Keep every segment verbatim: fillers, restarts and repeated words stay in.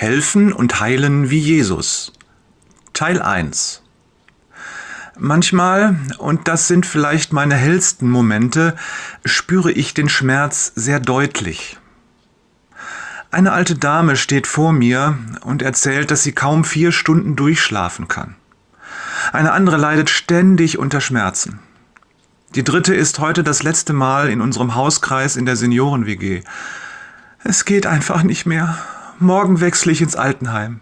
Helfen und heilen wie Jesus. Teil eins. Manchmal, und das sind vielleicht meine hellsten Momente, spüre ich den Schmerz sehr deutlich. Eine alte Dame steht vor mir und erzählt, dass sie kaum vier Stunden durchschlafen kann. Eine andere leidet ständig unter Schmerzen. Die dritte ist heute das letzte Mal in unserem Hauskreis in der Senioren-W G. Es geht einfach nicht mehr. Morgen wechsle ich ins Altenheim.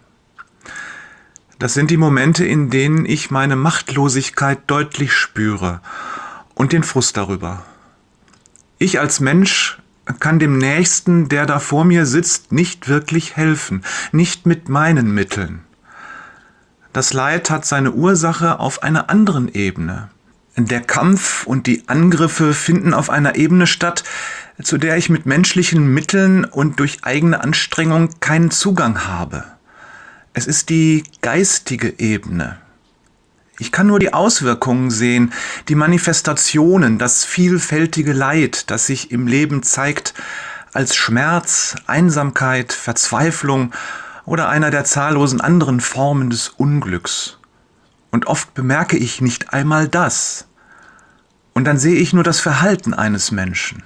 Das sind die Momente, in denen ich meine Machtlosigkeit deutlich spüre und den Frust darüber. Ich als Mensch kann dem Nächsten, der da vor mir sitzt, nicht wirklich helfen, nicht mit meinen Mitteln. Das Leid hat seine Ursache auf einer anderen Ebene. Der Kampf und die Angriffe finden auf einer Ebene statt, zu der ich mit menschlichen Mitteln und durch eigene Anstrengung keinen Zugang habe. Es ist die geistige Ebene. Ich kann nur die Auswirkungen sehen, die Manifestationen, das vielfältige Leid, das sich im Leben zeigt, als Schmerz, Einsamkeit, Verzweiflung oder einer der zahllosen anderen Formen des Unglücks. Und oft bemerke ich nicht einmal das. Und dann sehe ich nur das Verhalten eines Menschen.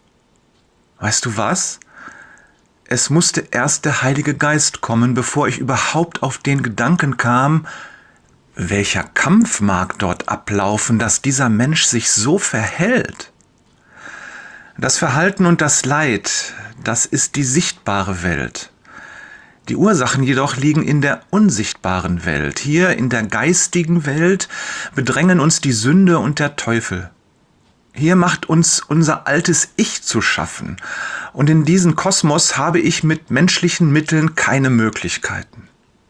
Weißt du was? Es musste erst der Heilige Geist kommen, bevor ich überhaupt auf den Gedanken kam, welcher Kampf mag dort ablaufen, dass dieser Mensch sich so verhält? Das Verhalten und das Leid, das ist die sichtbare Welt. Die Ursachen jedoch liegen in der unsichtbaren Welt. Hier in der geistigen Welt bedrängen uns die Sünde und der Teufel. Hier macht uns unser altes Ich zu schaffen. Und in diesen Kosmos habe ich mit menschlichen Mitteln keine Möglichkeiten.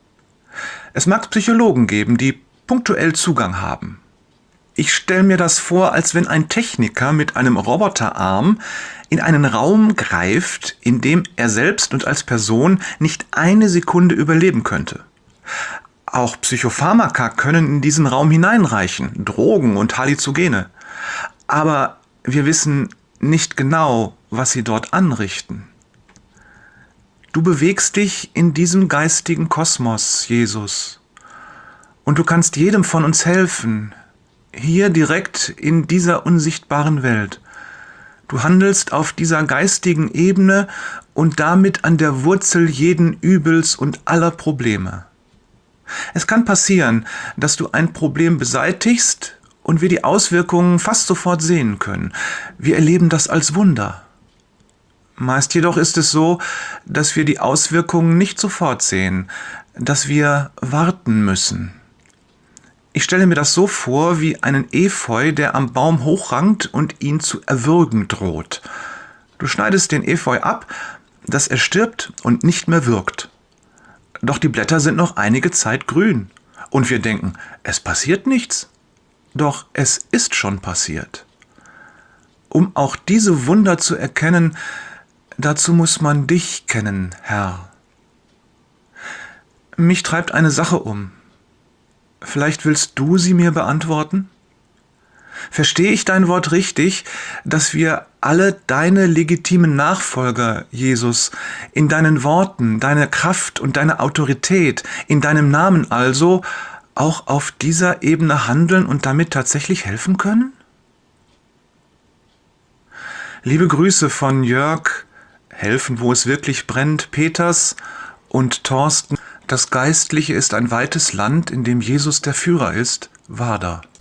Es mag Psychologen geben, die punktuell Zugang haben. Ich stelle mir das vor, als wenn ein Techniker mit einem Roboterarm in einen Raum greift, in dem er selbst und als Person nicht eine Sekunde überleben könnte. Auch Psychopharmaka können in diesen Raum hineinreichen, Drogen und Halluzogene. Aber wir wissen nicht genau, was sie dort anrichten. Du bewegst dich in diesem geistigen Kosmos, Jesus. Und du kannst jedem von uns helfen, hier direkt in dieser unsichtbaren Welt. Du handelst auf dieser geistigen Ebene und damit an der Wurzel jeden Übels und aller Probleme. Es kann passieren, dass du ein Problem beseitigst und wir die Auswirkungen fast sofort sehen können. Wir erleben das als Wunder. Meist jedoch ist es so, dass wir die Auswirkungen nicht sofort sehen, dass wir warten müssen. Ich stelle mir das so vor wie einen Efeu, der am Baum hochrankt und ihn zu erwürgen droht. Du schneidest den Efeu ab, dass er stirbt und nicht mehr wirkt. Doch die Blätter sind noch einige Zeit grün. Und wir denken, es passiert nichts. Doch es ist schon passiert. Um auch diese Wunder zu erkennen, dazu muss man dich kennen, Herr. Mich treibt eine Sache um. Vielleicht willst du sie mir beantworten? Verstehe ich dein Wort richtig, dass wir alle deine legitimen Nachfolger, Jesus, in deinen Worten, deiner Kraft und deiner Autorität, in deinem Namen also, auch auf dieser Ebene handeln und damit tatsächlich helfen können? Liebe Grüße von Jörg, Helfen, wo es wirklich brennt, Peters und Thorsten. Das Geistliche ist ein weites Land, in dem Jesus der Führer ist, Wader.